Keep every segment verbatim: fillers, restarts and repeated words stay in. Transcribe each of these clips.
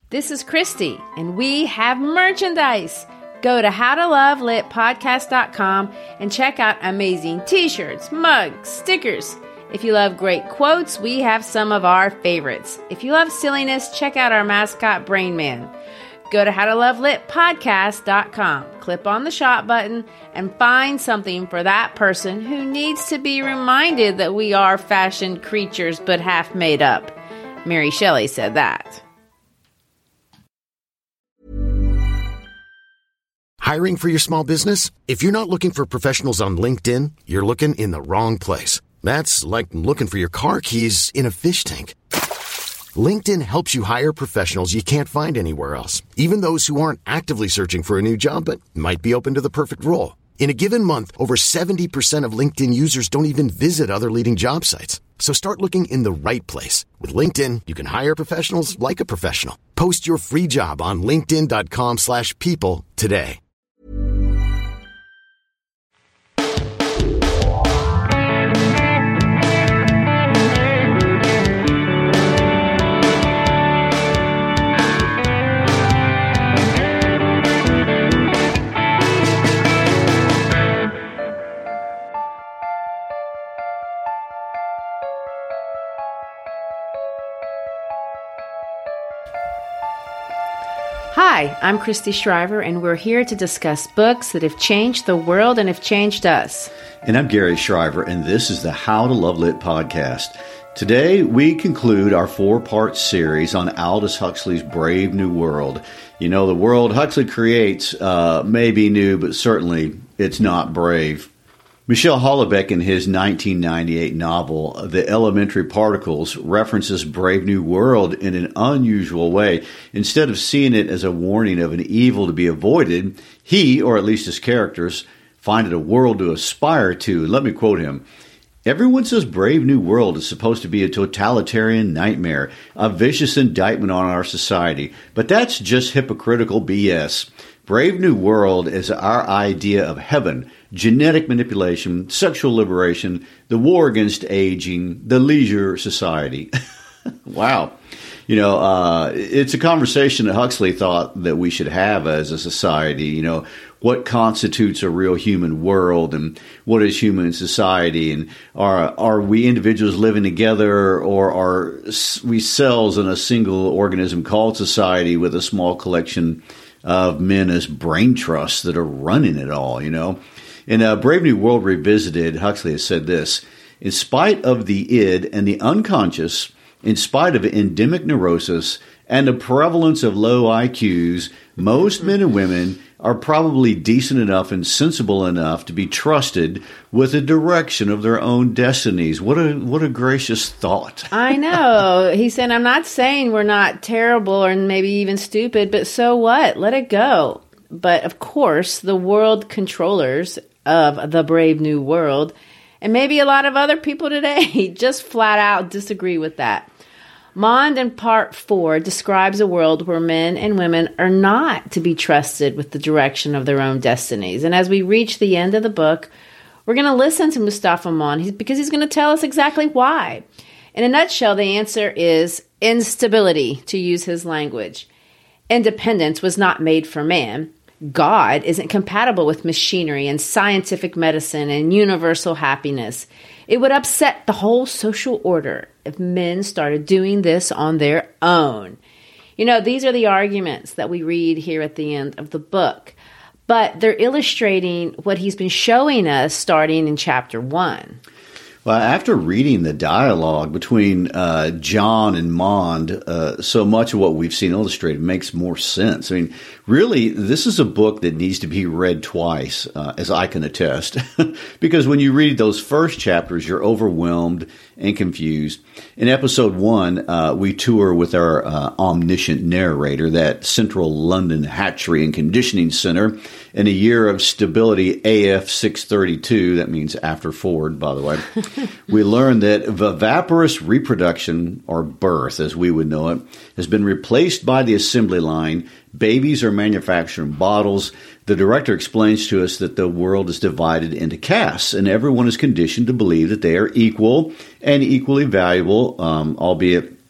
This is Christy, and we have merchandise. Go to how to love lit podcast dot com and check out amazing t-shirts, mugs, stickers. If you love great quotes, we have some of our favorites. If you love silliness, check out our mascot, Brain Man. Go to how to love lit podcast dot com, click on the shop button, and find something for that person who needs to be reminded that we are fashioned creatures but half made up. Mary Shelley said that. Hiring for your small business? If you're not looking for professionals on LinkedIn, you're looking in the wrong place. That's like looking for your car keys in a fish tank. LinkedIn helps you hire professionals you can't find anywhere else, even those who aren't actively searching for a new job but might be open to the perfect role. In a given month, over seventy percent of LinkedIn users don't even visit other leading job sites. So start looking in the right place. With LinkedIn, you can hire professionals like a professional. Post your free job on linkedin dot com slash people today. Hi, I'm Christy Shriver, and we're here to discuss books that have changed the world and have changed us. And I'm Gary Shriver, and this is the How to Love Lit podcast. Today, we conclude our four-part series on Aldous Huxley's Brave New World. You know, the world Huxley creates uh, may be new, but certainly it's not brave. Michel Houellebecq, in his nineteen ninety-eight novel, The Elementary Particles, references Brave New World in an unusual way. Instead of seeing it as a warning of an evil to be avoided, he, or at least his characters, find it a world to aspire to. Let me quote him. Everyone says Brave New World is supposed to be a totalitarian nightmare, a vicious indictment on our society. But that's just hypocritical B S. Brave New World is our idea of heaven, genetic manipulation, sexual liberation, the war against aging, the leisure society. Wow. You know, uh, it's a conversation that Huxley thought that we should have as a society. You know, what constitutes a real human world and what is human society? And are are we individuals living together, or are we cells in a single organism called society with a small collection of men as brain trusts that are running it all, you know? In uh, Brave New World Revisited, Huxley has said this: in spite of the id and the unconscious, in spite of endemic neurosis and the prevalence of low I Qs, most men and women are probably decent enough and sensible enough to be trusted with the direction of their own destinies. What a what a gracious thought. I know. He said, I'm not saying we're not terrible or maybe even stupid, but so what? Let it go. But of course, the world controllers of the Brave New World, and maybe a lot of other people today, just flat out disagree with that. Mond in part four describes a world where men and women are not to be trusted with the direction of their own destinies. And as we reach the end of the book, we're going to listen to Mustafa Mond because he's going to tell us exactly why. In a nutshell, the answer is instability, to use his language. Independence was not made for man. God isn't compatible with machinery and scientific medicine and universal happiness. It would upset the whole social order if men started doing this on their own. You know, these are the arguments that we read here at the end of the book, but they're illustrating what he's been showing us starting in chapter one. Well, after reading the dialogue between uh, John and Mond, uh, so much of what we've seen illustrated makes more sense. I mean, really, this is a book that needs to be read twice, uh, as I can attest, because when you read those first chapters, you're overwhelmed and confused. In episode one, uh, we tour with our uh, omniscient narrator, that central London hatchery and conditioning center, in a year of stability A F six thirty-two, that means after Ford, by the way. We learn that viviparous reproduction, or birth as we would know it, has been replaced by the assembly line. Babies are manufactured in bottles. The director explains to us that the world is divided into castes, and everyone is conditioned to believe that they are equal and equally valuable, um, albeit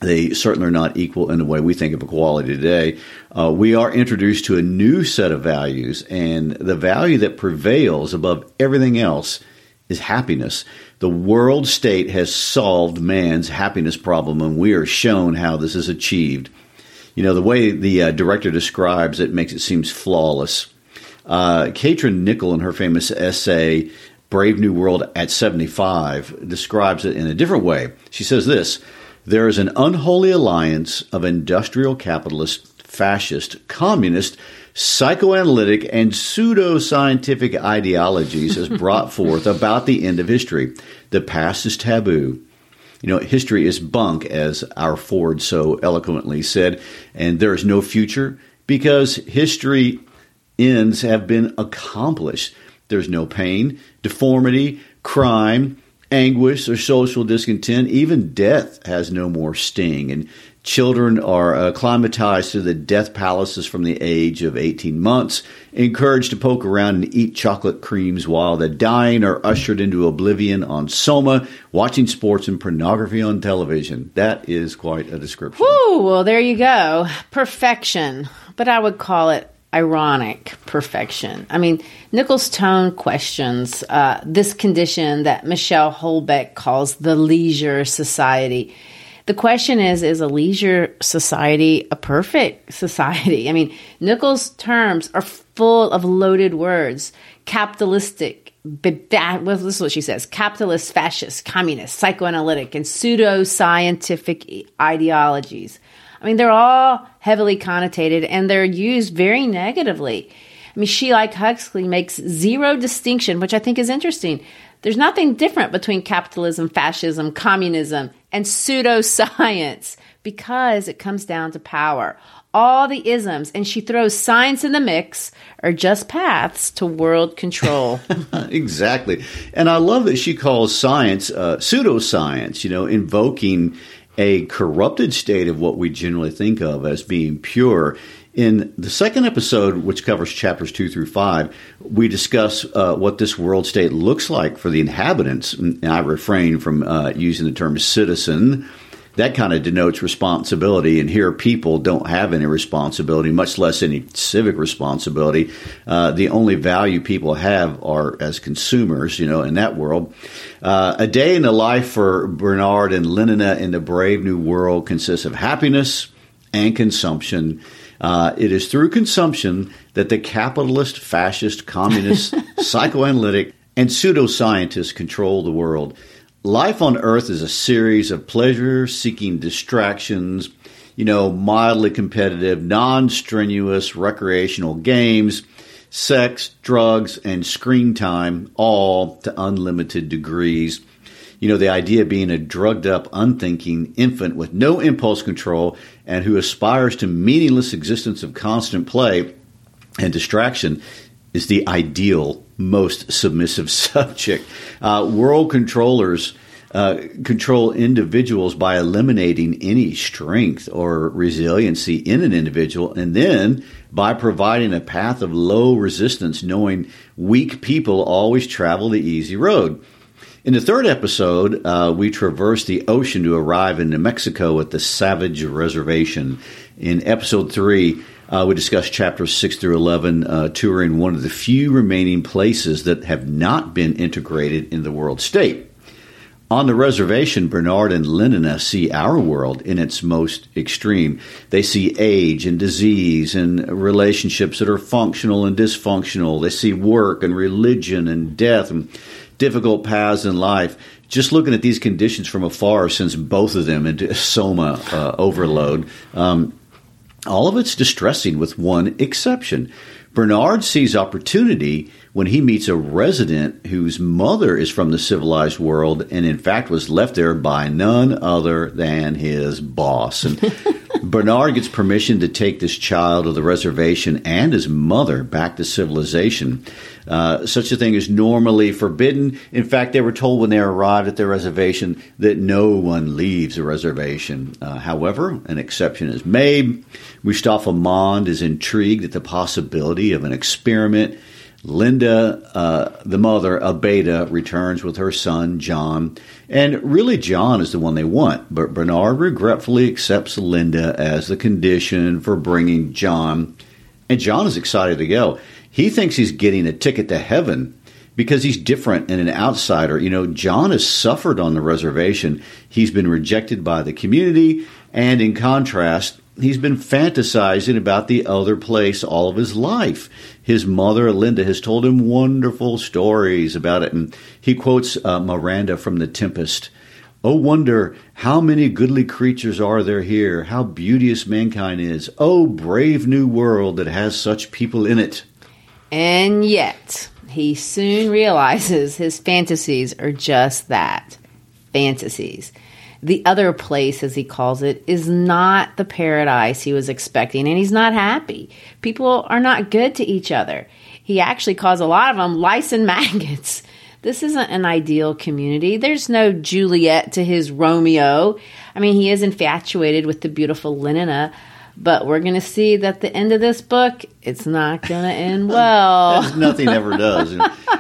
They certainly are not equal in the way we think of equality today. Uh, we are introduced to a new set of values, and the value that prevails above everything else is happiness. The world state has solved man's happiness problem, and we are shown how this is achieved. You know, the way the uh, director describes it makes it seem flawless. Uh, Katrin Nickel, in her famous essay, Brave New World at seventy-five, describes it in a different way. She says this: there is an unholy alliance of industrial capitalist, fascist, communist, psychoanalytic, and pseudoscientific ideologies as brought forth about the end of history. The past is taboo. You know, history is bunk, as our Ford so eloquently said, and there is no future because history ends have been accomplished. There's no pain, deformity, crime, anguish, or social discontent. Even death has no more sting. And children are acclimatized to the death palaces from the age of eighteen months, encouraged to poke around and eat chocolate creams, while the dying are ushered into oblivion on Soma, watching sports and pornography on television. That is quite a description. Whew, well, there you go. Perfection. But I would call it ironic perfection. I mean, Nichols' tone questions uh, this condition that Michelle Houellebecq calls the leisure society. The question is, is a leisure society a perfect society? I mean, Nichols' terms are full of loaded words. Capitalistic, well, this is what she says, capitalist, fascist, communist, psychoanalytic, and pseudoscientific ideologies. I mean, they're all heavily connotated, and they're used very negatively. I mean, she, like Huxley, makes zero distinction, which I think is interesting. There's nothing different between capitalism, fascism, communism, and pseudoscience because it comes down to power. All the isms, and she throws science in the mix, are just paths to world control. Exactly. And I love that she calls science uh, pseudoscience, you know, invoking a corrupted state of what we generally think of as being pure. In the second episode, which covers chapters two through five, we discuss uh, what this world state looks like for the inhabitants. And I refrain from uh, using the term citizen. That kind of denotes responsibility, and here people don't have any responsibility, much less any civic responsibility. Uh, the only value people have are as consumers, you know, in that world. Uh, a day in the life for Bernard and Lenina in the Brave New World consists of happiness and consumption. Uh, it is through consumption that the capitalist, fascist, communist, psychoanalytic, and pseudoscientists control the world. Life on Earth is a series of pleasure-seeking distractions, you know, mildly competitive, non-strenuous recreational games, sex, drugs, and screen time, all to unlimited degrees. You know, the idea being a drugged-up, unthinking infant with no impulse control and who aspires to meaningless existence of constant play and distraction is the ideal, most submissive subject. Uh, world controllers uh, control individuals by eliminating any strength or resiliency in an individual, and then by providing a path of low resistance, knowing weak people always travel the easy road. In the third episode, uh, we traverse the ocean to arrive in New Mexico at the Savage Reservation. In episode three, Uh, we discussed chapters six through eleven, uh, touring one of the few remaining places that have not been integrated in the world state. On the reservation, Bernard and Lenina see our world in its most extreme. They see age and disease and relationships that are functional and dysfunctional. They see work and religion and death and difficult paths in life. Just looking at these conditions from afar sends both of them into soma uh, overload. Um, All of it's distressing with one exception. Bernard sees opportunity when he meets a resident whose mother is from the civilized world and, in fact, was left there by none other than his boss. And Bernard gets permission to take this child of the reservation and his mother back to civilization. Uh, such a thing is normally forbidden. In fact, they were told when they arrived at their reservation that no one leaves the reservation. Uh, however, an exception is made. Mustafa Mond is intrigued at the possibility of an experiment Linda, uh, the mother of Beta, returns with her son, John. And really, John is the one they want. But Bernard regretfully accepts Linda as the condition for bringing John. And John is excited to go. He thinks he's getting a ticket to heaven because he's different and an outsider. You know, John has suffered on the reservation. He's been rejected by the community. And in contrast, he's been fantasizing about the other place all of his life. His mother, Linda, has told him wonderful stories about it. And he quotes uh, Miranda from The Tempest. "Oh, wonder how many goodly creatures are there here, how beauteous mankind is. Oh, brave new world that has such people in it." And yet, he soon realizes his fantasies are just that, fantasies. The other place, as he calls it, is not the paradise he was expecting, and he's not happy. People are not good to each other. He actually calls a lot of them lice and maggots. This isn't an ideal community. There's no Juliet to his Romeo. I mean, he is infatuated with the beautiful Lenina, but we're going to see that at the end of this book, it's not going to end well. As nothing ever does.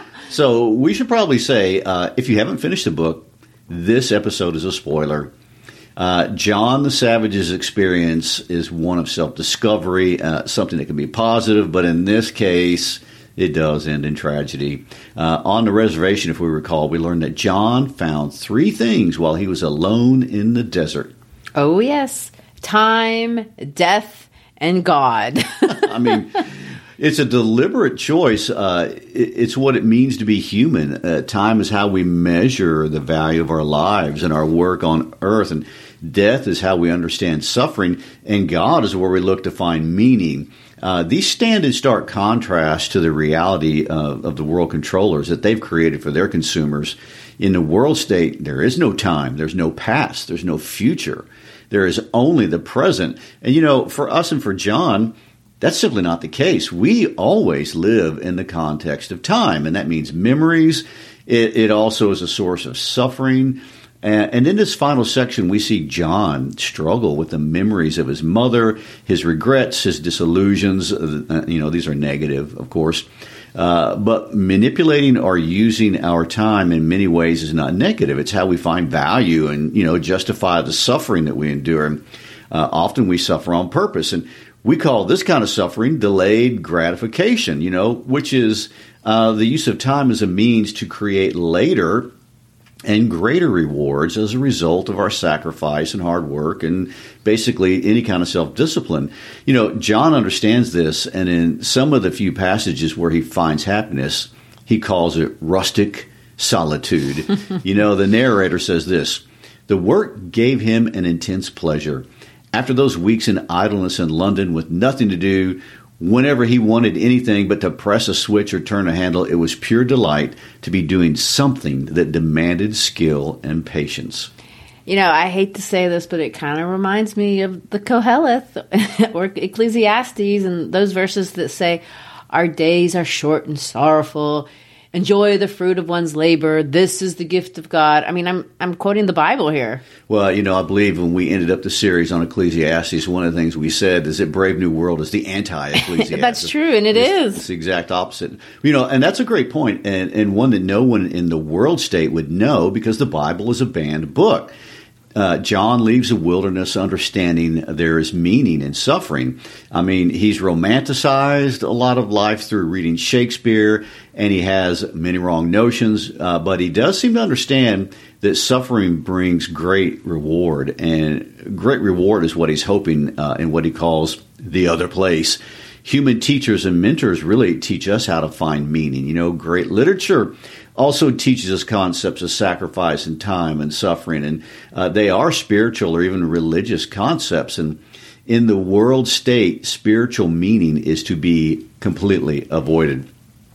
So we should probably say, uh, if you haven't finished the book, this episode is a spoiler. Uh, John the Savage's experience is one of self-discovery, uh, something that can be positive, but in this case, it does end in tragedy. Uh, on the reservation, if we recall, we learned that John found three things while he was alone in the desert. Oh, yes. Time, death, and God. I mean, it's a deliberate choice. Uh, it, it's what it means to be human. Uh, time is how we measure the value of our lives and our work on earth. And death is how we understand suffering. And God is where we look to find meaning. Uh, these stand in stark contrast to the reality of, of the world controllers that they've created for their consumers. In the world state, there is no time. There's no past. There's no future. There is only the present. And, you know, for us and for John, that's simply not the case. We always live in the context of time, and that means memories. It, it also is a source of suffering. And, and in this final section, we see John struggle with the memories of his mother, his regrets, his disillusions. Uh, you know, these are negative, of course. Uh, but manipulating or using our time in many ways is not negative. It's how we find value and, you know, justify the suffering that we endure. And uh, often we suffer on purpose. And we call this kind of suffering delayed gratification, you know, which is uh, the use of time as a means to create later and greater rewards as a result of our sacrifice and hard work and basically any kind of self-discipline. You know, John understands this, and in some of the few passages where he finds happiness, he calls it rustic solitude. You know, the narrator says this: "The work gave him an intense pleasure. After those weeks in idleness in London with nothing to do, whenever he wanted anything but to press a switch or turn a handle, it was pure delight to be doing something that demanded skill and patience." You know, I hate to say this, but it kind of reminds me of the Koheleth or Ecclesiastes and those verses that say, "Our days are short and sorrowful. Enjoy the fruit of one's labor. This is the gift of God." I mean, I'm I'm quoting the Bible here. Well, you know, I believe when we ended up the series on Ecclesiastes, one of the things we said is that Brave New World is the anti-Ecclesiastes. That's true, and it it's, is. It's the exact opposite. You know, and that's a great point, and, and one that no one in the world state would know because the Bible is a banned book. Uh, John leaves the wilderness understanding there is meaning in suffering. I mean, he's romanticized a lot of life through reading Shakespeare, and he has many wrong notions, uh, but he does seem to understand that suffering brings great reward, and great reward is what he's hoping uh, in what he calls the other place. Human teachers and mentors really teach us how to find meaning. You know, great literature also teaches us concepts of sacrifice and time and suffering, and uh, they are spiritual or even religious concepts. And in the world state, spiritual meaning is to be completely avoided.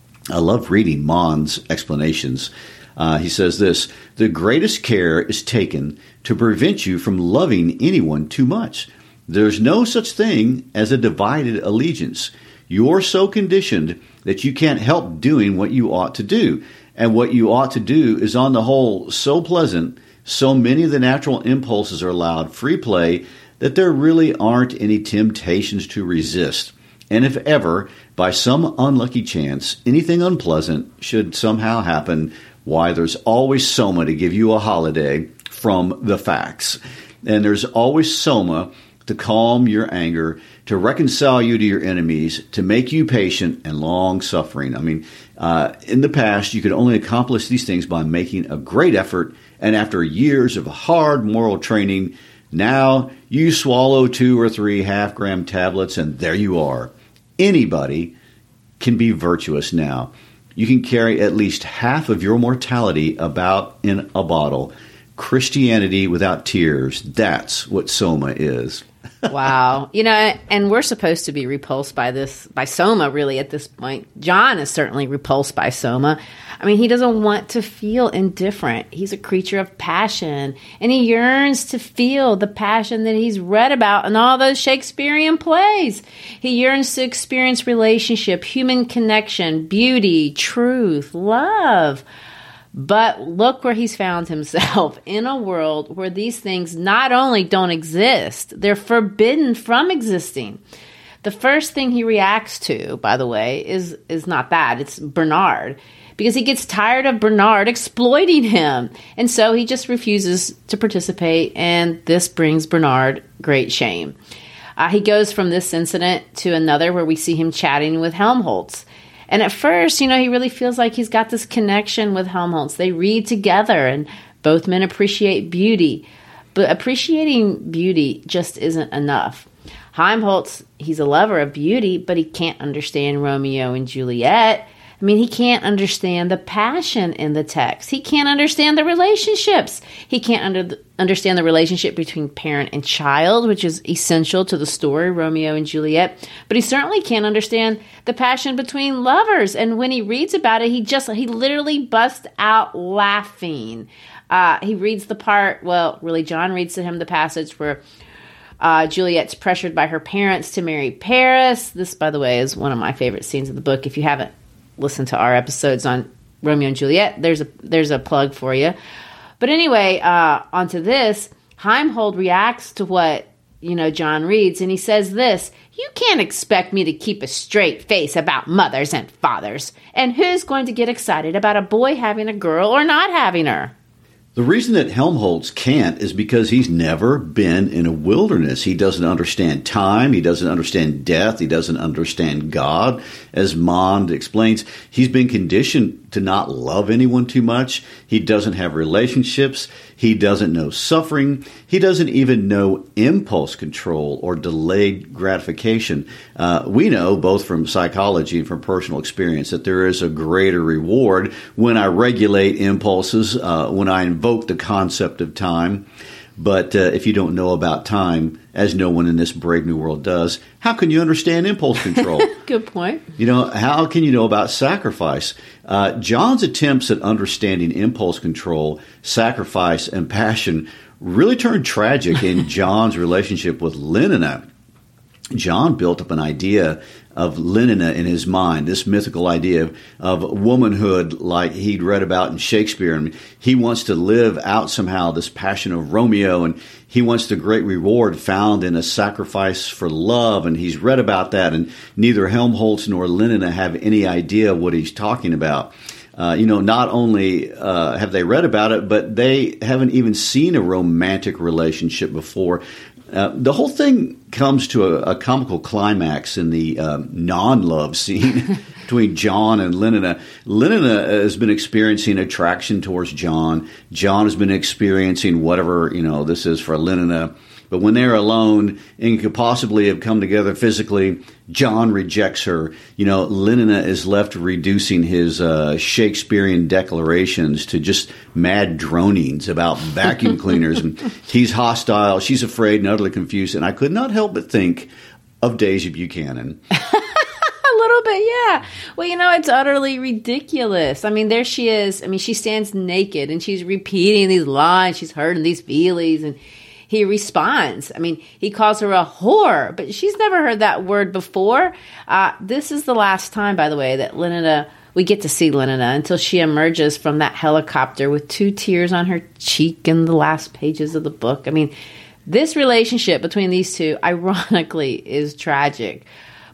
I love reading Mann's explanations. Uh, he says this: "The greatest care is taken to prevent you from loving anyone too much. There's no such thing as a divided allegiance. You're so conditioned that you can't help doing what you ought to do. And what you ought to do is on the whole so pleasant, so many of the natural impulses are allowed free play that there really aren't any temptations to resist. And if ever, by some unlucky chance, anything unpleasant should somehow happen, why, there's always Soma to give you a holiday from the facts. And there's always Soma to calm your anger, to reconcile you to your enemies, to make you patient and long-suffering. I mean, uh, in the past, you could only accomplish these things by making a great effort, and after years of hard moral training, now you swallow two or three half-gram tablets, and there you are. Anybody can be virtuous now. You can carry at least half of your mortality about in a bottle. Christianity without tears, that's what Soma is. Wow. You know, and we're supposed to be repulsed by this, by Soma, really, at this point. John is certainly repulsed by Soma. I mean, he doesn't want to feel indifferent. He's a creature of passion, and he yearns to feel the passion that he's read about in all those Shakespearean plays. He yearns to experience relationship, human connection, beauty, truth, love. But look where he's found himself, in a world where these things not only don't exist, they're forbidden from existing. The first thing he reacts to, by the way, is, is not that. It's Bernard, because he gets tired of Bernard exploiting him. And so he just refuses to participate, and this brings Bernard great shame. Uh, he goes from this incident to another where we see him chatting with Helmholtz. And at first, you know, he really feels like he's got this connection with Helmholtz. They read together, and both men appreciate beauty. But appreciating beauty just isn't enough. Helmholtz, he's a lover of beauty, but he can't understand Romeo and Juliet. I mean, he can't understand the passion in the text. He can't understand the relationships. He can't under, understand the relationship between parent and child, which is essential to the story, Romeo and Juliet. But he certainly can't understand the passion between lovers. And when he reads about it, he just, he literally busts out laughing. Uh, he reads the part, well, really, John reads to him the passage where Uh, Juliet's pressured by her parents to marry Paris. This, by the way, is one of my favorite scenes of the book. If you haven't listened to our episodes on Romeo and Juliet, there's a there's a plug for you. But anyway, uh, onto this, Helmholtz reacts to what, you know, John reads, and he says this: "You can't expect me to keep a straight face about mothers and fathers. And who's going to get excited about a boy having a girl or not having her?" The reason that Helmholtz can't is because he's never been in a wilderness. He doesn't understand time. He doesn't understand death. He doesn't understand God. As Mond explains, he's been conditioned to not love anyone too much. He doesn't have relationships. He doesn't know suffering. He doesn't even know impulse control or delayed gratification. Uh, we know, both from psychology and from personal experience, that there is a greater reward when I regulate impulses, uh, when I invoke the concept of time. But uh, if you don't know about time, as no one in this brave new world does, how can you understand impulse control? Good point. You know, how can you know about sacrifice? Uh, John's attempts at understanding impulse control, sacrifice, and passion really turned tragic in John's relationship with Lenina. John built up an idea of Lenina in his mind, this mythical idea of, of womanhood like he'd read about in Shakespeare. And he wants to live out somehow this passion of Romeo, and he wants the great reward found in a sacrifice for love. And he's read about that, and neither Helmholtz nor Lenina have any idea what he's talking about. Uh, you know, not only uh, have they read about it, but they haven't even seen a romantic relationship before. Uh, the whole thing comes to a, a comical climax in the um, non-love scene between John and Lenina. Lenina has been experiencing attraction towards John. John has been experiencing whatever, you know, this is for Lenina. But when they're alone and could possibly have come together physically, John rejects her. You know, Lenina is left reducing his uh, Shakespearean declarations to just mad dronings about vacuum cleaners. And he's hostile. She's afraid and utterly confused. And I could not help but think of Daisy Buchanan. A little bit, yeah. Well, you know, it's utterly ridiculous. I mean, there she is. I mean, she stands naked and she's repeating these lines. She's hurting these feelings, and he responds. I mean, he calls her a whore, but she's never heard that word before. Uh, this is the last time, by the way, that Lenina, we get to see Lenina until she emerges from that helicopter with two tears on her cheek in the last pages of the book. I mean, this relationship between these two, ironically, is tragic.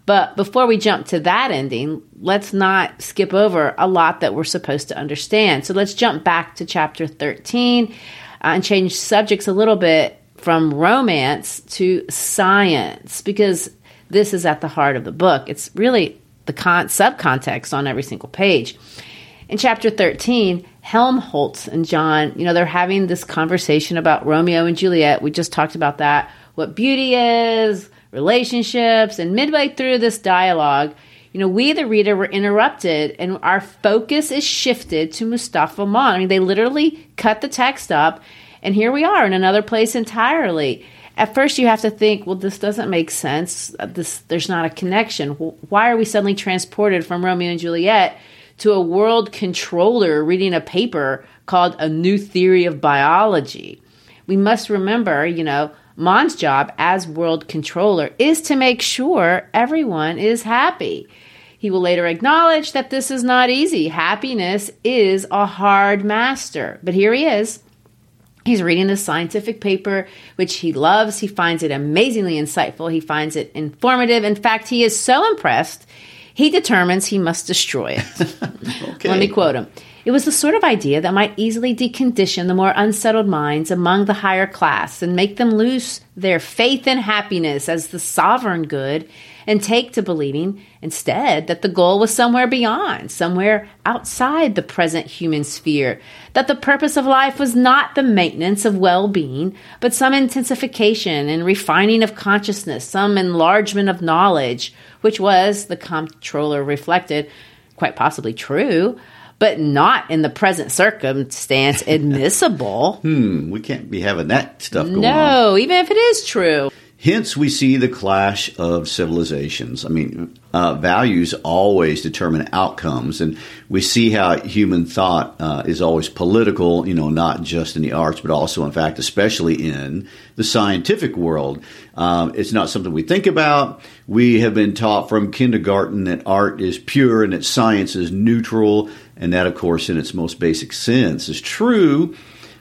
But before we jump to that ending, let's not skip over a lot that we're supposed to understand. So let's jump back to chapter thirteen uh, and change subjects a little bit from romance to science, because this is at the heart of the book. It's really the con- subcontext on every single page. In chapter thirteen, Helmholtz and John, you know, they're having this conversation about Romeo and Juliet. We just talked about that, what beauty is, relationships, and midway through this dialogue, you know, we, the reader, were interrupted, and our focus is shifted to Mustafa Aman. I mean, they literally cut the text up, and here we are in another place entirely. At first, you have to think, well, this doesn't make sense. This, there's not a connection. Why are we suddenly transported from Romeo and Juliet to a world controller reading a paper called A New Theory of Biology? We must remember, you know, Mon's job as world controller is to make sure everyone is happy. He will later acknowledge that this is not easy. Happiness is a hard master. But here he is. He's reading a scientific paper, which he loves. He finds it amazingly insightful. He finds it informative. In fact, he is so impressed, he determines he must destroy it. Okay. Let me quote him. It was the sort of idea that might easily decondition the more unsettled minds among the higher class and make them lose their faith in happiness as the sovereign good and take to believing instead that the goal was somewhere beyond, somewhere outside the present human sphere, that the purpose of life was not the maintenance of well-being, but some intensification and refining of consciousness, some enlargement of knowledge, which was, the comptroller reflected, quite possibly true, but not in the present circumstance admissible. hmm, we can't be having that stuff going no, on. No, even if it is true. Hence, we see the clash of civilizations. I mean, uh, values always determine outcomes, and we see how human thought uh, is always political, you know, not just in the arts, but also, in fact, especially in the scientific world. Um, it's not something we think about. We have been taught from kindergarten that art is pure and that science is neutral, and that, of course, in its most basic sense is true.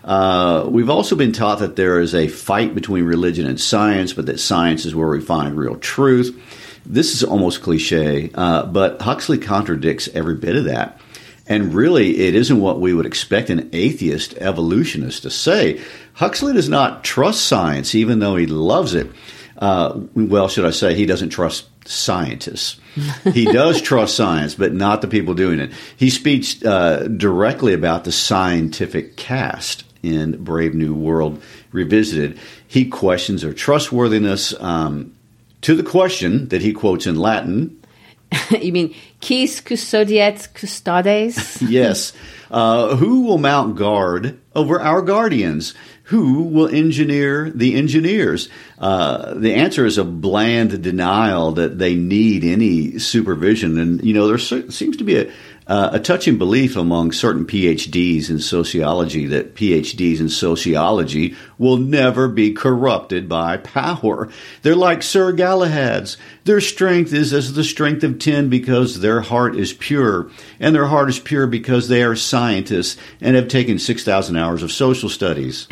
Uh, we've also been taught that there is a fight between religion and science, but that science is where we find real truth. This is almost cliche, uh, but Huxley contradicts every bit of that. And really, it isn't what we would expect an atheist evolutionist to say. Huxley does not trust science, even though he loves it. Uh, well, should I say, he doesn't trust scientists. He does trust science, but not the people doing it. He speaks uh, directly about the scientific caste in Brave New World Revisited. He questions their trustworthiness um, to the question that he quotes in Latin. You mean, quis custodiet custodes? Yes. Uh, who will mount guard over our guardians? Who will engineer the engineers? Uh, the answer is a bland denial that they need any supervision. And, you know, there seems to be a, uh, a touching belief among certain P H Ds in sociology that P H Ds in sociology will never be corrupted by power. They're like Sir Galahad's. Their strength is as the strength of ten because their heart is pure. And their heart is pure because they are scientists and have taken six thousand hours of social studies.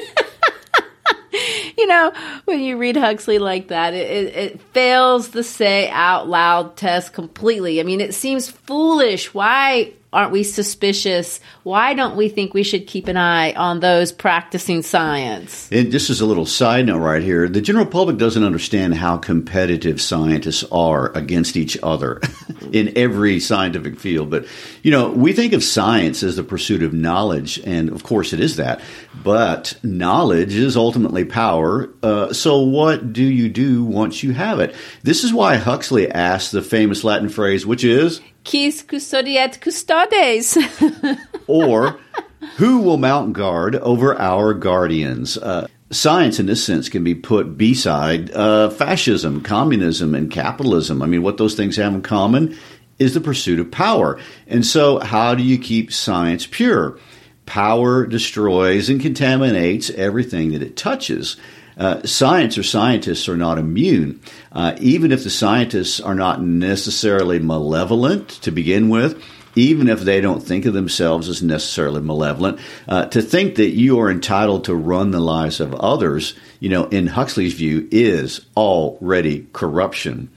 You know, when you read Huxley like that, it, it, it fails the say out loud test completely. I mean, it seems foolish. Why aren't we suspicious? Why don't we think we should keep an eye on those practicing science? And just as a little side note right here, the general public doesn't understand how competitive scientists are against each other in every scientific field. But, you know, we think of science as the pursuit of knowledge, and of course it is that. But knowledge is ultimately power. Uh, so what do you do once you have it? This is why Huxley asked the famous Latin phrase, which is, quis custodiet custodes? Or, who will mount guard over our guardians? Uh, science, in this sense, can be put beside uh, fascism, communism, and capitalism. I mean, what those things have in common is the pursuit of power. And so, how do you keep science pure? Power destroys and contaminates everything that it touches. Uh, science or scientists are not immune. Uh, even if the scientists are not necessarily malevolent to begin with, even if they don't think of themselves as necessarily malevolent, uh, to think that you are entitled to run the lives of others, you know, in Huxley's view, is already corruption.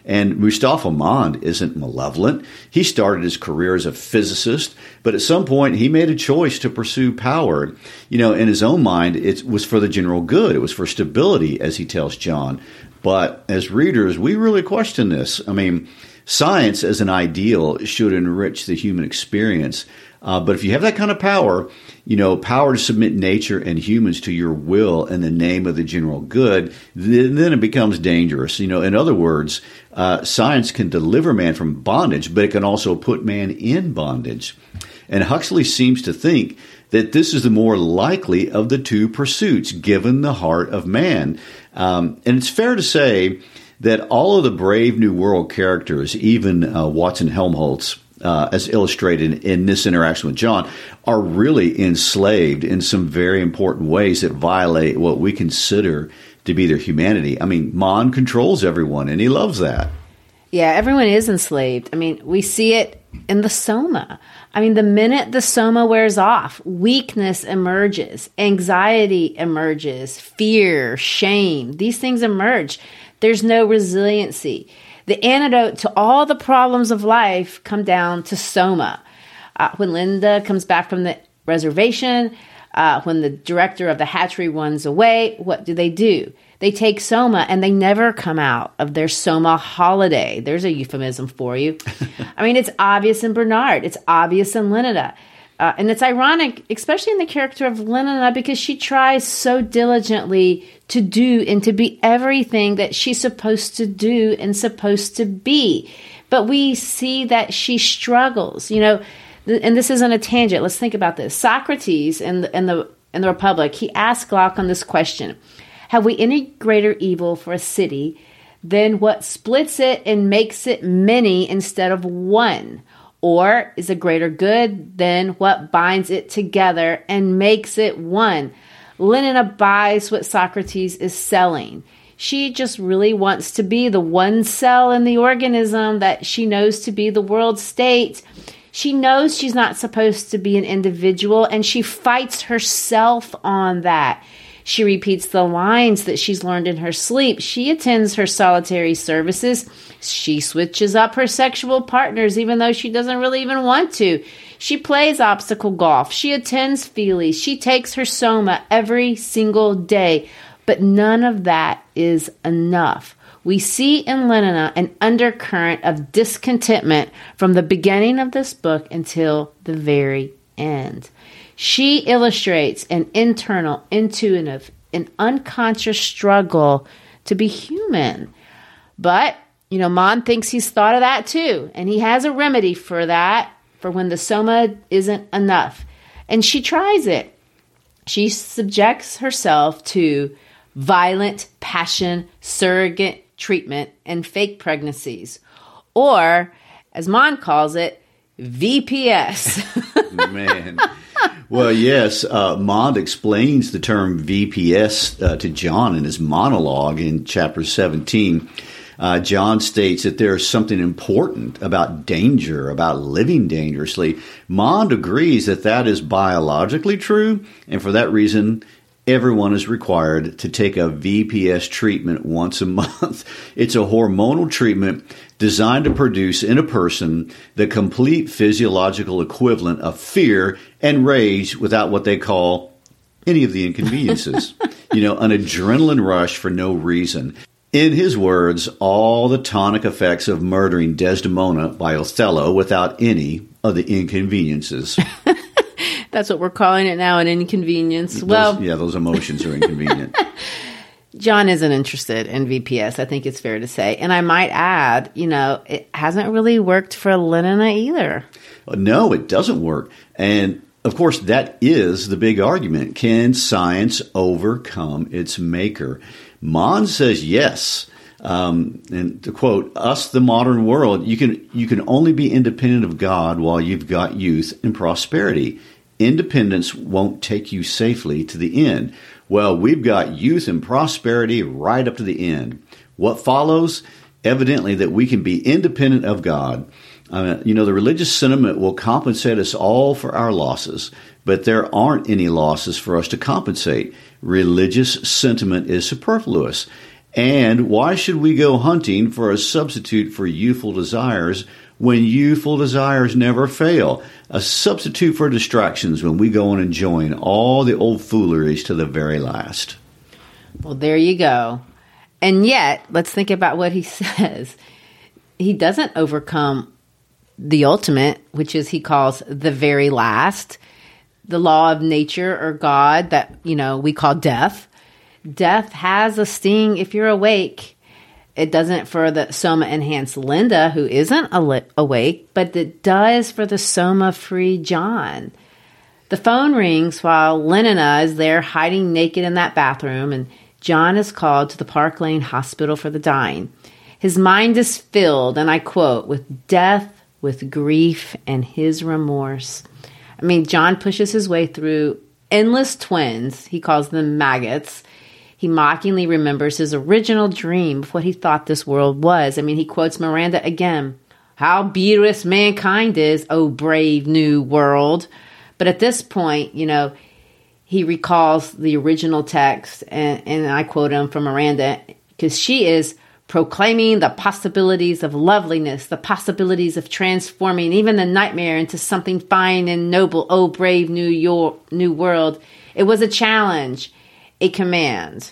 And Mustafa Mond isn't malevolent. He started his career as a physicist, but at some point he made a choice to pursue power. You know, in his own mind, it was for the general good. It was for stability, as he tells John. But as readers, we really question this. I mean, science as an ideal should enrich the human experience. Uh, but if you have that kind of power, you know, power to submit nature and humans to your will in the name of the general good, then, then it becomes dangerous. You know, in other words, uh, science can deliver man from bondage, but it can also put man in bondage. And Huxley seems to think that this is the more likely of the two pursuits, given the heart of man. Um, and it's fair to say that all of the Brave New World characters, even uh, Watson Helmholtz, uh, as illustrated in this interaction with John, are really enslaved in some very important ways that violate what we consider to be their humanity. I mean, Mond controls everyone, and he loves that. Yeah, everyone is enslaved. I mean, we see it in the soma. I mean, the minute the soma wears off, weakness emerges, anxiety emerges, fear, shame. These things emerge. There's no resiliency. The antidote to all the problems of life come down to soma. Uh, when Linda comes back from the reservation, uh, when the director of the hatchery runs away, what do they do? They take soma and they never come out of their soma holiday. There's a euphemism for you. I mean, it's obvious in Bernard. It's obvious in Lenina. Uh, and it's ironic, especially in the character of Lenina, because she tries so diligently to do and to be everything that she's supposed to do and supposed to be. But we see that she struggles, you know, th- and this isn't a tangent. Let's think about this. Socrates in the, in the, in the Republic, he asked Glaucon this question: have we any greater evil for a city than what splits it and makes it many instead of one? Or is a greater good than what binds it together and makes it one? Lenina buys what Socrates is selling. She just really wants to be the one cell in the organism that she knows to be the world state. She knows she's not supposed to be an individual, and she fights herself on that. She repeats the lines that she's learned in her sleep. She attends her solitary services. She switches up her sexual partners, even though she doesn't really even want to. She plays obstacle golf. She attends Feelies. She takes her soma every single day. But none of that is enough. We see in Lenina an undercurrent of discontentment from the beginning of this book until the very end. She illustrates an internal, intuitive, and unconscious struggle to be human. But, you know, Mond thinks he's thought of that too. And he has a remedy for that, for when the soma isn't enough. And she tries it. She subjects herself to violent passion, surrogate treatment, and fake pregnancies. Or, as Mond calls it, V P S. Man. Well, yes, uh, Mond explains the term V P S uh, to John in his monologue in chapter seventeen. Uh, John states that there's something important about danger, about living dangerously. Mond agrees that that is biologically true, and for that reason, everyone is required to take a V P S treatment once a month. It's a hormonal treatment designed to produce in a person the complete physiological equivalent of fear and rage without what they call any of the inconveniences. You know, an adrenaline rush for no reason. In his words, all the tonic effects of murdering Desdemona by Othello without any of the inconveniences. That's what we're calling it now, an inconvenience. Those, well, yeah, those emotions are inconvenient. John isn't interested in V P S, I think it's fair to say. And I might add, you know, it hasn't really worked for Lenina either. No, it doesn't work. And, of course, that is the big argument. Can science overcome its maker? Mond says yes. Um, and to quote, us, the modern world, you can you can only be independent of God while you've got youth and prosperity. Independence won't take you safely to the end. Well, we've got youth and prosperity right up to the end. What follows? Evidently that we can be independent of God. Uh, you know, the religious sentiment will compensate us all for our losses, but there aren't any losses for us to compensate. Religious sentiment is superfluous. And why should we go hunting for a substitute for youthful desires when youthful desires never fail? A substitute for distractions when we go on enjoying all the old fooleries to the very last. Well, there you go. And yet, let's think about what he says. He doesn't overcome the ultimate, which is he calls the very last, the law of nature or God that, you know, we call death. Death has a sting if you're awake. It doesn't for the soma-enhanced Linda, who isn't awake, but it does for the soma-free John. The phone rings while Lenina is there hiding naked in that bathroom, and John is called to the Park Lane Hospital for the Dying. His mind is filled, and I quote, with death, with grief, and his remorse. I mean, John pushes his way through endless twins. He calls them maggots. He mockingly remembers his original dream of what he thought this world was. I mean, he quotes Miranda again. How beauteous mankind is, oh brave new world. But at this point, you know, he recalls the original text, and, and I quote him from Miranda, because she is proclaiming the possibilities of loveliness, the possibilities of transforming even the nightmare into something fine and noble, oh brave new, York, new world. It was a challenge. A command.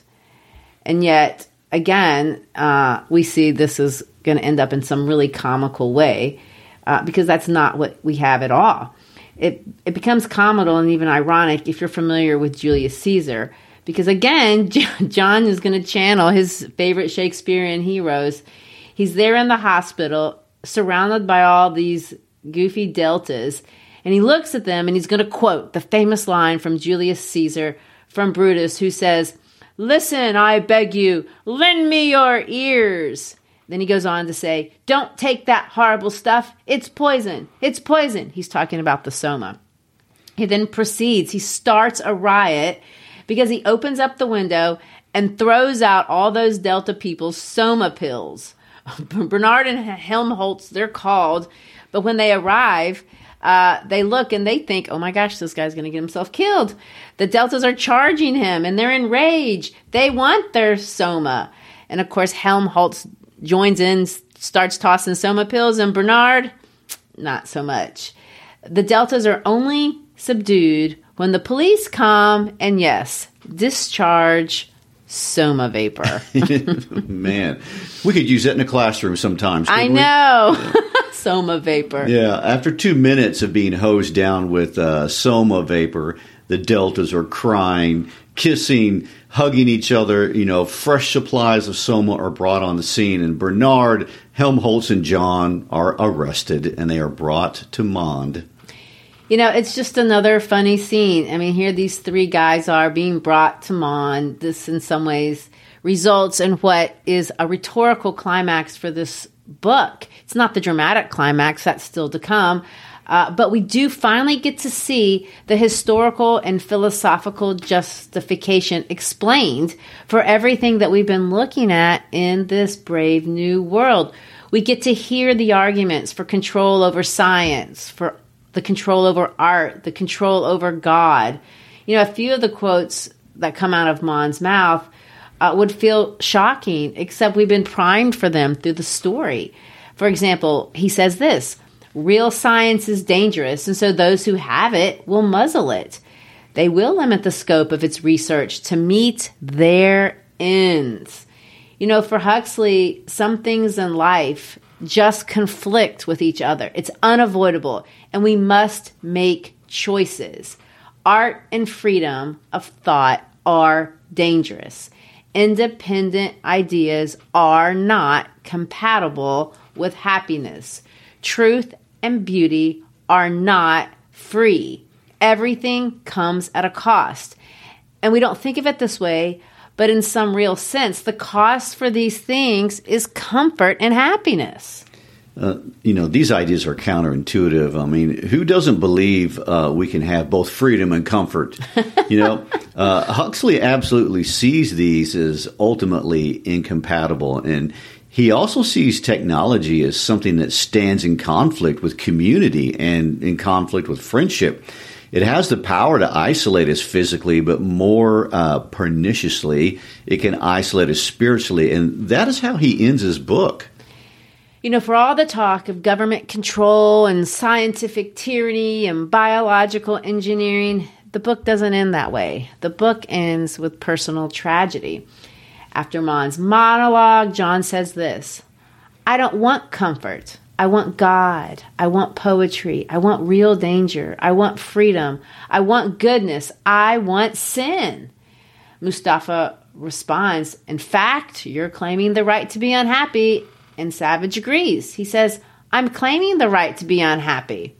And yet, again, uh, we see this is going to end up in some really comical way uh, because that's not what we have at all. It it becomes comical and even ironic if you're familiar with Julius Caesar, because again, John is going to channel his favorite Shakespearean heroes. He's there in the hospital, surrounded by all these goofy deltas, and he looks at them and he's going to quote the famous line from Julius Caesar from Brutus, who says, "Listen, I beg you, lend me your ears." Then he goes on to say, "Don't take that horrible stuff. It's poison. It's poison." He's talking about the soma. He then proceeds. He starts a riot because he opens up the window and throws out all those Delta people's soma pills. Bernard and Helmholtz, they're called, but when they arrive, Uh, they look and they think, oh my gosh, this guy's going to get himself killed. The Deltas are charging him and they're enraged. They want their soma. And of course, Helmholtz joins in, starts tossing soma pills, and Bernard, not so much. The Deltas are only subdued when the police come and, yes, discharge soma vapor. Man, we could use that in a classroom sometimes. I we? know. Soma vapor. Yeah, after two minutes of being hosed down with uh, soma vapor, the Deltas are crying, kissing, hugging each other. You know, fresh supplies of soma are brought on the scene, and Bernard, Helmholtz, and John are arrested, and they are brought to Mond. You know, it's just another funny scene. I mean, here these three guys are being brought to Mond. This, in some ways, results in what is a rhetorical climax for this book. It's not the dramatic climax, that's still to come, uh, but we do finally get to see the historical and philosophical justification explained for everything that we've been looking at in this brave new world. We get to hear the arguments for control over science, for the control over art, the control over God. You know, a few of the quotes that come out of Mond's mouth Uh, would feel shocking, except we've been primed for them through the story. For example, he says this, real science is dangerous, and so those who have it will muzzle it. They will limit the scope of its research to meet their ends. You know, for Huxley, some things in life just conflict with each other. It's unavoidable, and we must make choices. Art and freedom of thought are dangerous. Independent ideas are not compatible with happiness. Truth and beauty are not free. Everything comes at a cost. And we don't think of it this way, but in some real sense, the cost for these things is comfort and happiness. Uh, you know, these ideas are counterintuitive. I mean, who doesn't believe uh, we can have both freedom and comfort? You know, uh, Huxley absolutely sees these as ultimately incompatible. And he also sees technology as something that stands in conflict with community and in conflict with friendship. It has the power to isolate us physically, but more uh, perniciously, it can isolate us spiritually. And that is how he ends his book. You know, for all the talk of government control and scientific tyranny and biological engineering, the book doesn't end that way. The book ends with personal tragedy. After Mond's monologue, John says this: I don't want comfort. I want God. I want poetry. I want real danger. I want freedom. I want goodness. I want sin. Mustafa responds, in fact, you're claiming the right to be unhappy. And Savage agrees. He says, I'm claiming the right to be unhappy.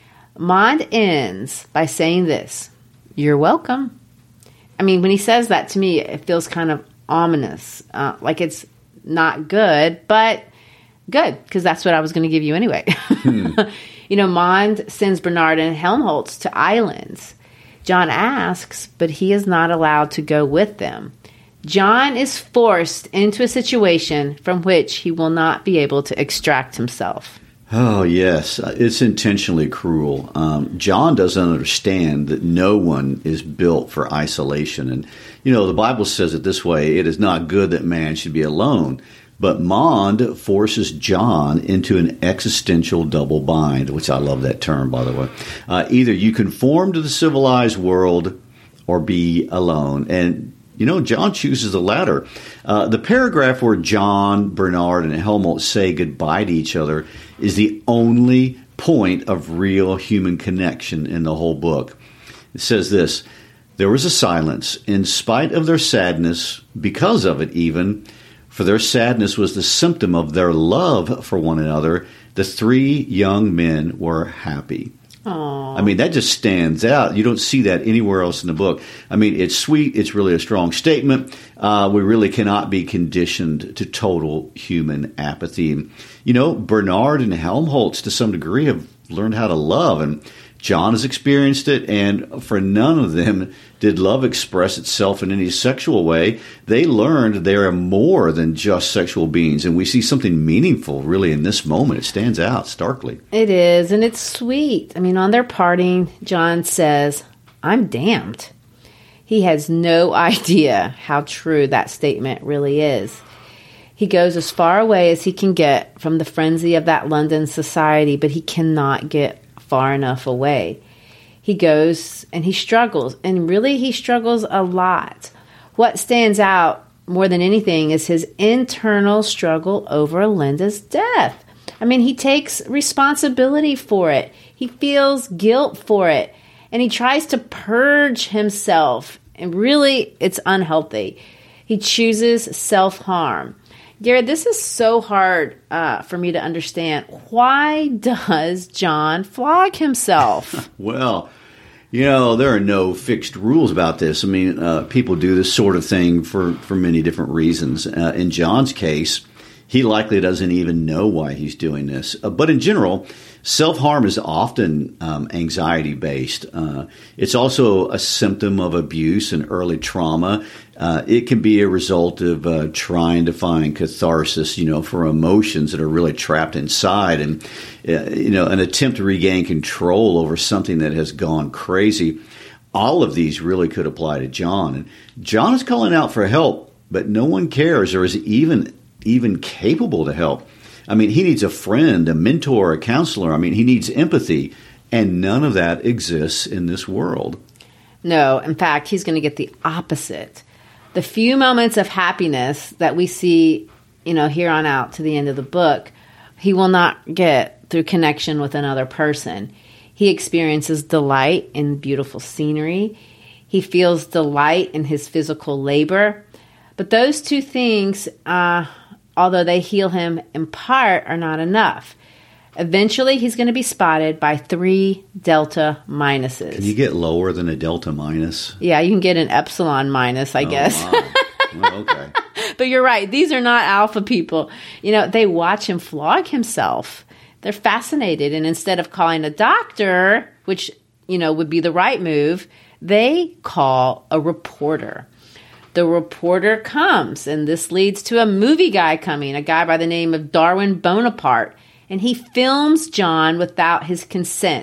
Mond ends by saying this: you're welcome. I mean, when he says that, to me, it feels kind of ominous, uh, like it's not good, but good, because that's what I was going to give you anyway. Hmm. You know, Mond sends Bernard and Helmholtz to islands. John asks, but he is not allowed to go with them. John is forced into a situation from which he will not be able to extract himself. Oh, yes. It's intentionally cruel. Um, John doesn't understand that no one is built for isolation. And, you know, the Bible says it this way: it is not good that man should be alone. But Mond forces John into an existential double bind, which I love that term, by the way. Uh, either you conform to the civilized world or be alone. And, you know, John chooses the latter. Uh, the paragraph where John, Bernard, and Helmholtz say goodbye to each other is the only point of real human connection in the whole book. It says this: there was a silence in spite of their sadness, because of it even, for their sadness was the symptom of their love for one another. The three young men were happy. Aww. I mean, that just stands out. You don't see that anywhere else in the book. I mean, it's sweet. It's really a strong statement. Uh, we really cannot be conditioned to total human apathy. And, you know, Bernard and Helmholtz, to some degree, have learned how to love, and John has experienced it, and for none of them did love express itself in any sexual way. They learned they are more than just sexual beings, and we see something meaningful really in this moment. It stands out starkly. It is, and it's sweet. I mean, on their parting, John says, I'm damned. He has no idea how true that statement really is. He goes as far away as he can get from the frenzy of that London society, but he cannot get far enough away. He goes and he struggles, and really he struggles a lot. What stands out more than anything is his internal struggle over Linda's death. I mean, he takes responsibility for it. He feels guilt for it, and he tries to purge himself, and really it's unhealthy. He chooses self-harm. Garrett, this is so hard uh, for me to understand. Why does John flog himself? Well, you know, there are no fixed rules about this. I mean, uh, people do this sort of thing for, for many different reasons. Uh, in John's case, he likely doesn't even know why he's doing this. Uh, but in general, self-harm is often um, anxiety-based. Uh, it's also a symptom of abuse and early trauma. Uh, it can be a result of uh, trying to find catharsis, you know, for emotions that are really trapped inside, and, uh, you know, an attempt to regain control over something that has gone crazy. All of these really could apply to John. And John is calling out for help, but no one cares or is even even capable to help. I mean, he needs a friend, a mentor, a counselor. I mean, he needs empathy, and none of that exists in this world. No, in fact, he's going to get the opposite. The few moments of happiness that we see, you know, here on out to the end of the book, he will not get through connection with another person. He experiences delight in beautiful scenery. He feels delight in his physical labor. But those two things, uh, although they heal him in part, are not enough. Eventually, he's going to be spotted by three delta minuses. Can you get lower than a delta minus? Yeah, you can get an epsilon minus, I oh, guess. Wow. Well, okay. But you're right. These are not alpha people. You know, they watch him flog himself. They're fascinated. And instead of calling a doctor, which, you know, would be the right move, they call a reporter. The reporter comes, and this leads to a movie guy coming, a guy by the name of Darwin Bonaparte. And he films John without his consent. He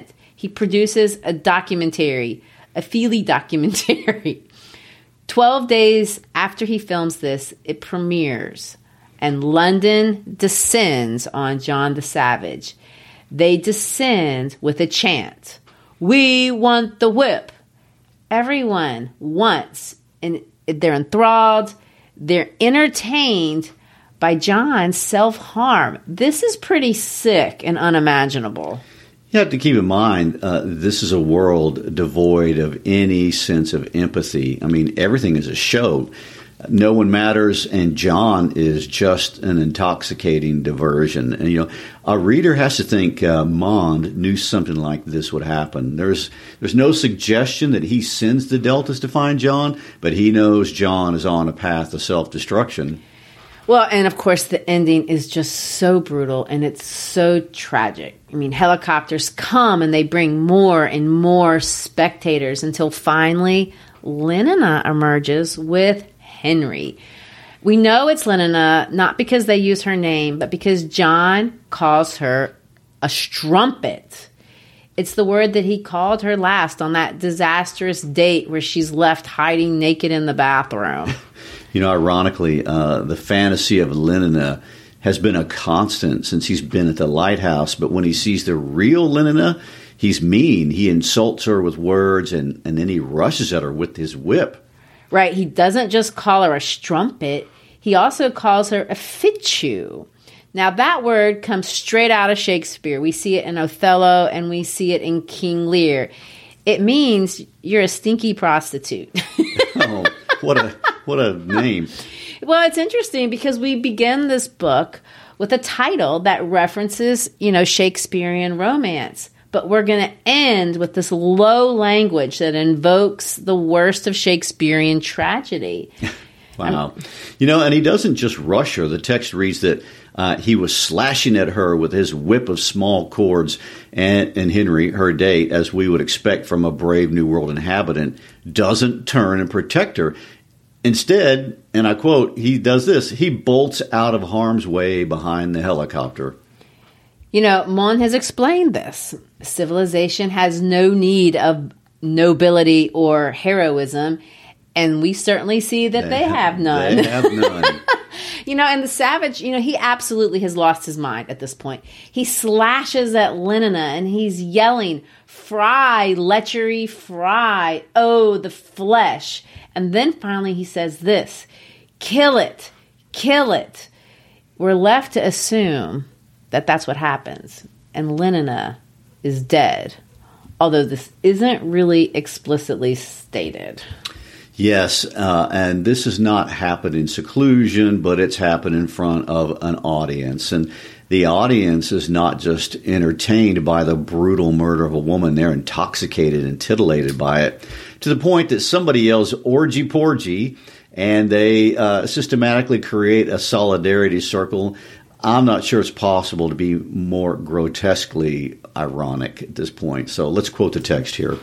he produces a documentary, a Feely documentary. Twelve days after he films this, it premieres, and London descends on John the Savage. They descend with a chant, "We want the whip." Everyone wants, and they're enthralled, they're entertained by John's self-harm. This is pretty sick and unimaginable. You have to keep in mind, uh, this is a world devoid of any sense of empathy. I mean, everything is a show. No one matters, and John is just an intoxicating diversion. And, you know, a reader has to think uh, Mond knew something like this would happen. There's there's no suggestion that he sends the Deltas to find John, but he knows John is on a path of self-destruction. Well, and of course, the ending is just so brutal, and it's so tragic. I mean, helicopters come, and they bring more and more spectators until finally Lenina emerges with Henry. We know it's Lenina not because they use her name, but because John calls her a strumpet. It's the word that he called her last on that disastrous date where she's left hiding naked in the bathroom. You know, ironically, uh, the fantasy of Lenina has been a constant since he's been at the lighthouse. But when he sees the real Lenina, he's mean. He insults her with words, and, and then he rushes at her with his whip. Right. He doesn't just call her a strumpet. He also calls her a fichu. Now, that word comes straight out of Shakespeare. We see it in Othello, and we see it in King Lear. It means you're a stinky prostitute. Oh, what a what a name. Well, it's interesting because we begin this book with a title that references, you know, Shakespearean romance. But we're going to end with this low language that invokes the worst of Shakespearean tragedy. Wow. Um, you know, and he doesn't just rush her. The text reads that uh, he was slashing at her with his whip of small cords, and, and Henry, her date, as we would expect from a brave New World inhabitant, doesn't turn and protect her. Instead, and I quote, he does this, he bolts out of harm's way behind the helicopter. You know, Mond has explained this. Civilization has no need of nobility or heroism, and we certainly see that they, they have none. They have none. You know, and the Savage, you know, he absolutely has lost his mind at this point. He slashes at Lenina, and he's yelling, "Fry, lechery, fry, oh, the flesh." And then finally he says this, "Kill it, kill it." We're left to assume that that's what happens, and Lenina is dead, although this isn't really explicitly stated. Yes, uh, and this has not happened in seclusion, but it's happened in front of an audience. And the audience is not just entertained by the brutal murder of a woman. They're intoxicated and titillated by it, to the point that somebody yells, "Orgy porgy," and they uh, systematically create a solidarity circle. I'm not sure it's possible to be more grotesquely ironic at this point. So let's quote the text here.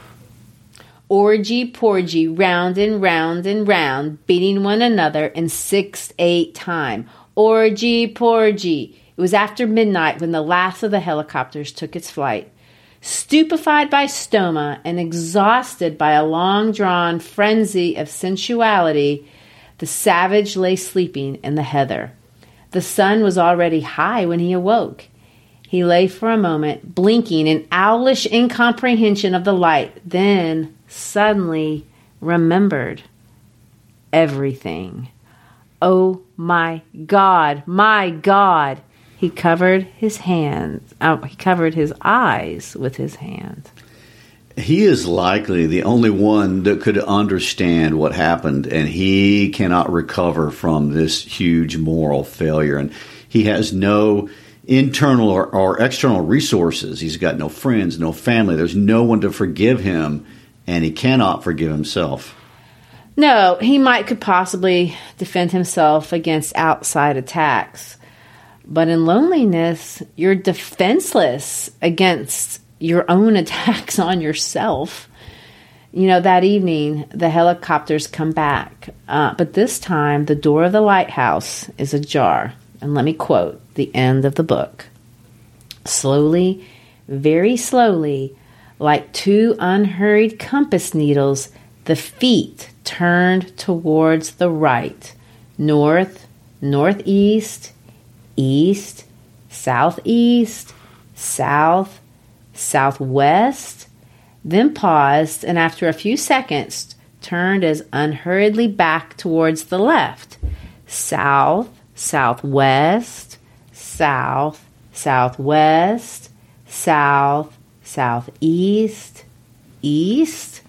"Orgy porgy, round and round and round, beating one another in six eight time. Orgy porgy." It was after midnight when the last of the helicopters took its flight. Stupefied by stoma and exhausted by a long-drawn frenzy of sensuality, the Savage lay sleeping in the heather. The sun was already high when he awoke. He lay for a moment, blinking in owlish incomprehension of the light, then suddenly remembered everything. Oh my God, my God! He covered his hands. Oh, he covered his eyes with his hand. He is likely the only one that could understand what happened, and he cannot recover from this huge moral failure. And he has no internal or, or external resources. He's got no friends, no family. There's no one to forgive him, and he cannot forgive himself. No, he might could possibly defend himself against outside attacks. But in loneliness, you're defenseless against your own attacks on yourself. You know, that evening, the helicopters come back. Uh, but this time, the door of the lighthouse is ajar. And let me quote the end of the book. "Slowly, very slowly, Like two unhurried compass needles, the feet turned towards the right, north, northeast, east, southeast, south, southwest, then paused, and after a few seconds, turned as unhurriedly back towards the left, south, southwest, south, southwest, south, southeast, east.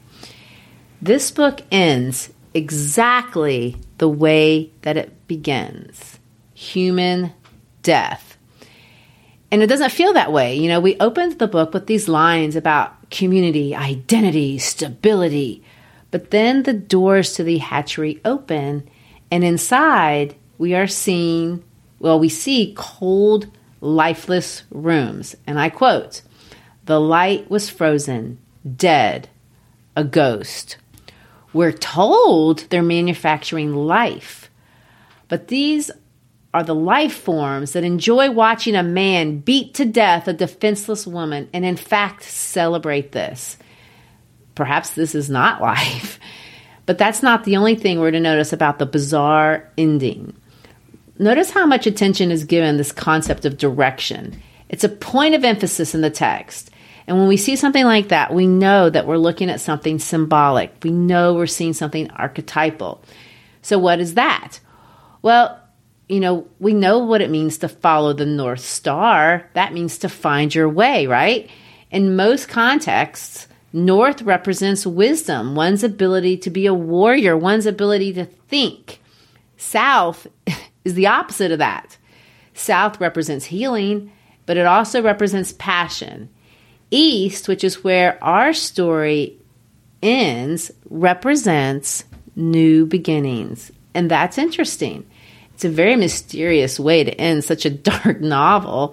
This book ends exactly the way that it begins. Human death. And it doesn't feel that way. You know, we opened the book with these lines about community, identity, stability. But then the doors to the hatchery open, and inside we are seeing, well, we see cold, lifeless rooms. And I quote, "The light was frozen, dead, a ghost." We're told they're manufacturing life. But these are the life forms that enjoy watching a man beat to death a defenseless woman and in fact celebrate this. Perhaps this is not life. But that's not the only thing we're to notice about the bizarre ending. Notice how much attention is given this concept of direction. It's a point of emphasis in the text. And when we see something like that, we know that we're looking at something symbolic. We know we're seeing something archetypal. So what is that? Well, you know, we know what it means to follow the North Star. That means to find your way, right? In most contexts, North represents wisdom, one's ability to be a warrior, one's ability to think. South is the opposite of that. South represents healing, but it also represents passion. East, which is where our story ends, represents new beginnings. And that's interesting. It's a very mysterious way to end such a dark novel.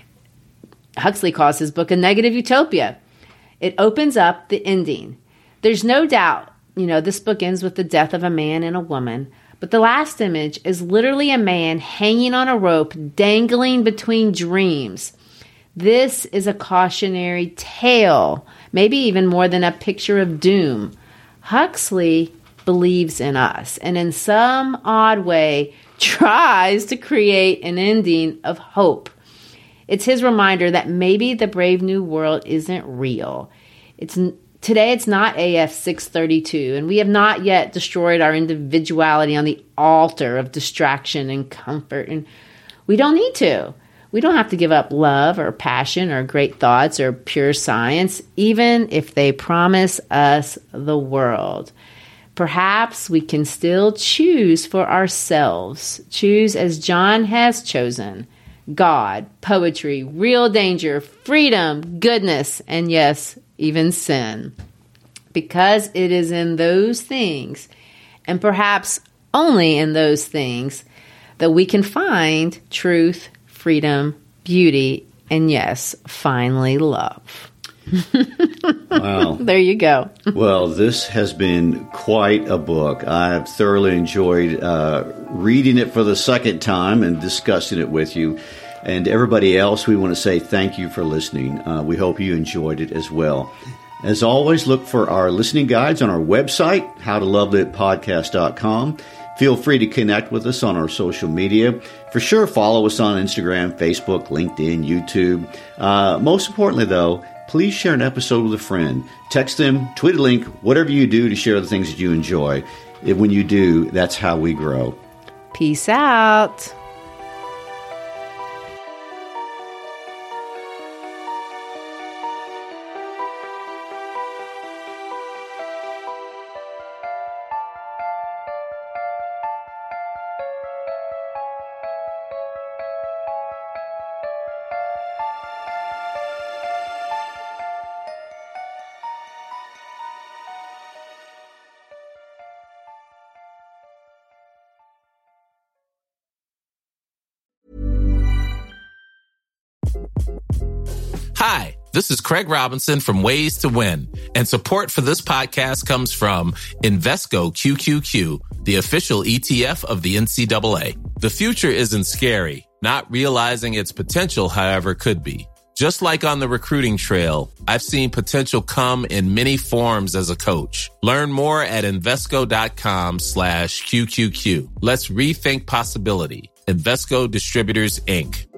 Huxley calls his book a negative utopia. It opens up the ending. There's no doubt, you know, this book ends with the death of a man and a woman, but the last image is literally a man hanging on a rope, dangling between dreams. This is a cautionary tale, maybe even more than a picture of doom. Huxley believes in us, and in some odd way tries to create an ending of hope. It's his reminder that maybe the brave new world isn't real. It's today it's not A F six thirty-two, and we have not yet destroyed our individuality on the altar of distraction and comfort, and we don't need to. We don't have to give up love or passion or great thoughts or pure science, even if they promise us the world. Perhaps we can still choose for ourselves, choose as John has chosen, God, poetry, real danger, freedom, goodness, and yes, even sin. Because it is in those things, and perhaps only in those things, that we can find truth, freedom, beauty, and yes, finally love. Wow. There you go. Well, this has been quite a book. I've thoroughly enjoyed uh, reading it for the second time and discussing it with you. And everybody else, we want to say thank you for listening. Uh, we hope you enjoyed it as well. As always, look for our listening guides on our website, how to love lit podcast dot com. Feel free to connect with us on our social media. For sure, follow us on Instagram, Facebook, LinkedIn, YouTube. Uh, most importantly, though, please share an episode with a friend. Text them, tweet a link, whatever you do to share the things that you enjoy. If, when you do, that's how we grow. Peace out. Hi, this is Craig Robinson from Ways to Win, and support for this podcast comes from Invesco Q Q Q, the official E T F of the N C double A. The future isn't scary. Not realizing its potential, however, could be. Just like on the recruiting trail, I've seen potential come in many forms as a coach. Learn more at Invesco.com slash QQQ. Let's rethink possibility. Invesco Distributors, Incorporated.